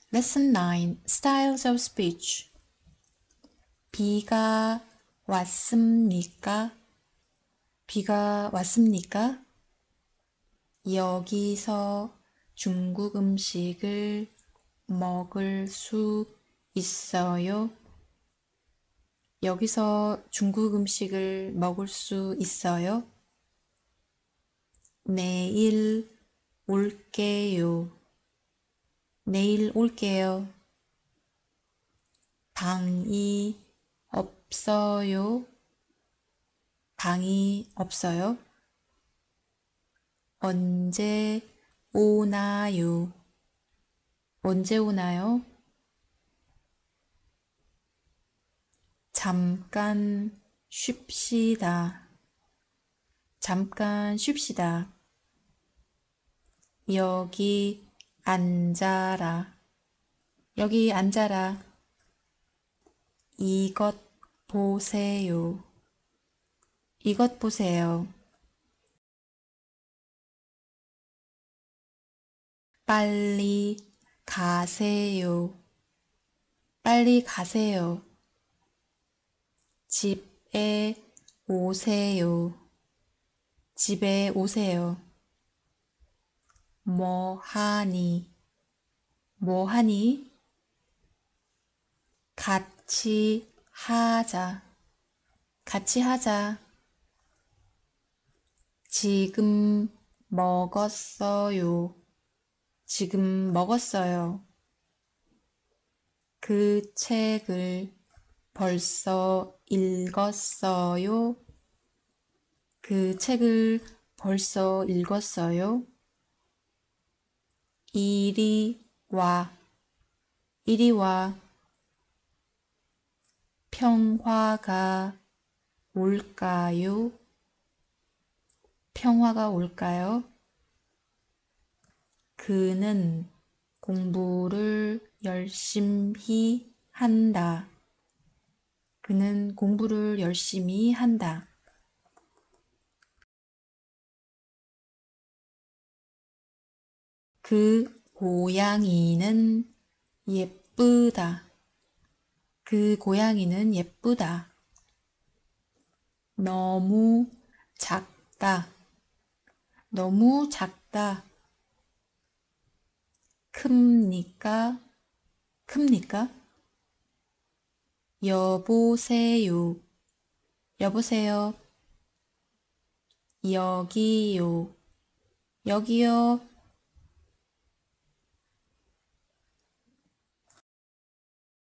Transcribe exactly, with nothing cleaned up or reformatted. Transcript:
Lesson nine. Styles of Speech. 비가 왔습니까? 비가 왔습니까? 여기서 중국 음식을 먹을 수 있어요? 여기서 중국 음식을 먹을 수 있어요? 내일 올게요. 내일 올게요. 방이 없어요. 방이 없어요. 언제 오나요? 언제 오나요? 잠깐 쉽시다. 잠깐 쉽시다. 여기 앉아라. 여기 앉아라. 이것 보세요. 이것 보세요. 빨리 가세요. 빨리 가세요. 집에 오세요. 집에 오세요. 뭐 하니? 뭐 하니? 같이 하자. 같이 하자. 지금 먹었어요. 지금 먹었어요. 그 책을 벌써 읽었어요. 그 책을 벌써 읽었어요. 이리 와. 이리 와. 평화가 올까요? 평화가 올까요? 그는 공부를 열심히 한다. 그는 공부를 열심히 한다. 그 고양이는 예쁘다. 그 고양이는 예쁘다. 너무 작다. 너무 작다. 큽니까? 큽니까? 여보세요. 여보세요. 여기요. 여기요.